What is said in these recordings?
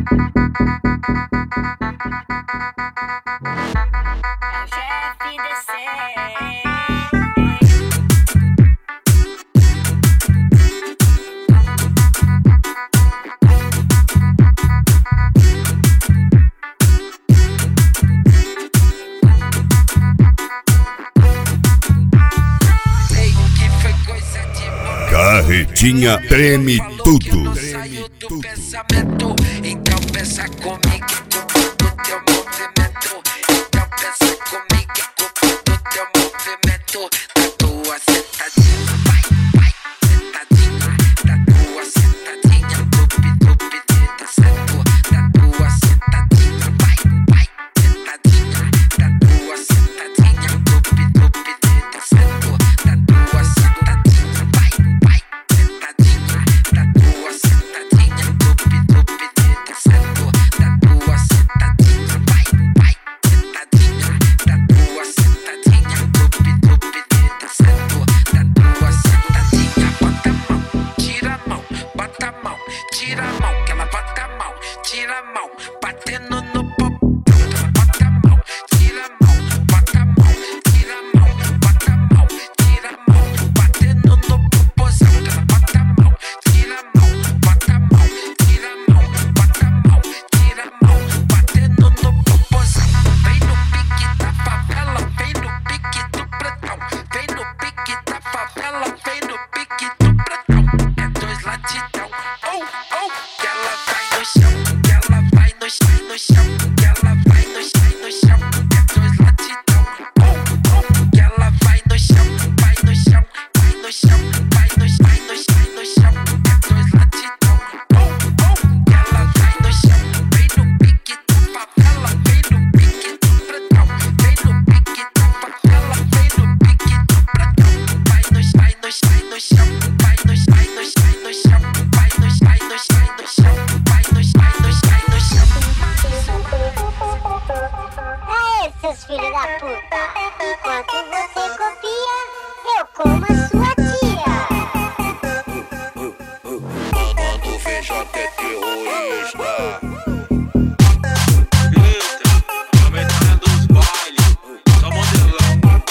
Carretinha treme tudo. Saiu do pensamento, então pensa comigo, culpa do teu movimento. Então pensa comigo, culpa do teu movimento. Da tua sentadinha, vai, sentadinha. Da tua sentadinha, tupi, tá certo. Da tua sentadinha, vai, sentadinha. Da tua sentadinha, tupi, tá certo. Da tua sentadinha, vai, sentadinha. Da tua sentadinha, tupi, tá certo. Da tua sentadinha, vai, sentadinha. Da tua sentadinha, tupi, tá certo. Da tua sentadinha, bota a mão, tira a mão, bota a mão, tira a mão, que ela bota a mão, tira a mão, batendo no popô. Ela bota a mão, tira a mão, bota a mão, tira a mão, bota a mão, tira a mão, batendo no popôzão. Ela bota a mão, tira a mão, bota a mão, tira a mão, bota a mão, tira a mão, batendo no popôzão. Vem no pique da favela, vem no pique do pretão. Vem no pique da favela, vem no pique do pretão. É dois latidão, que ela vai no chão, que ela vai no chão, que ela vai no chão. É dois latidão, que ela vai no chão, vai no chão, vai no chão, vai no chão. É dois latidão, que ela vai no chão. Vem no pique da favela, vem no pique do pretão. Vem no pique da favela, vem no pique do pretão. Vai no chão, vai no chão, vai no chão, vai no chão, vai no chão, vai no chão. Aê, seus filhos da puta! Enquanto você copia, eu como a sua tia! Mano do VJ é terrorista. Eita, a metade dos bailes, só modelão.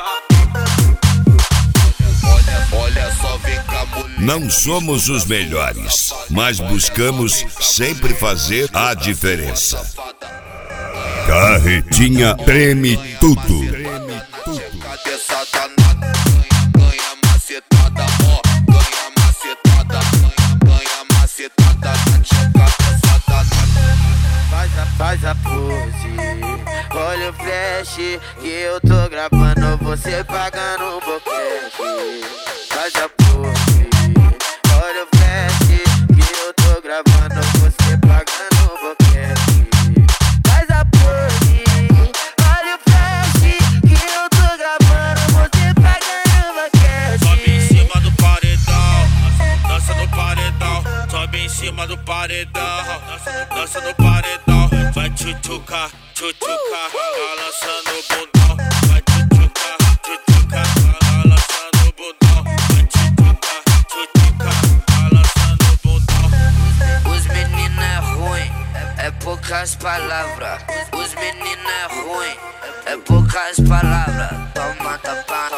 Olha só, vem cá, mulher. Não somos os melhores, mas buscamos sempre fazer a diferença. Carretinha treme tudo. Cadê essa danada? Ganha macetada, ó. Ganha macetada, ganha macetada. Checa essa danada. Faz a pose, olha o flash que eu tô gravando, você pagando um boquete. Faz a pose, olha o flash que eu tô gravando, você pagando um boquete. Faz a pose, olha o flash que eu tô gravando, você pagando um boquete. Sobe em cima do paredão, dança no paredão. Sobe em cima do paredão, dança no paredão. Vai tchutchuca, balançando o bundão. Vai tchutchuca, balançando o bundão. Vai tchutchuca, balançando o bundão. Os meninos é ruim, é poucas palavras. Os meninos é ruim, é poucas palavras. Toma tapa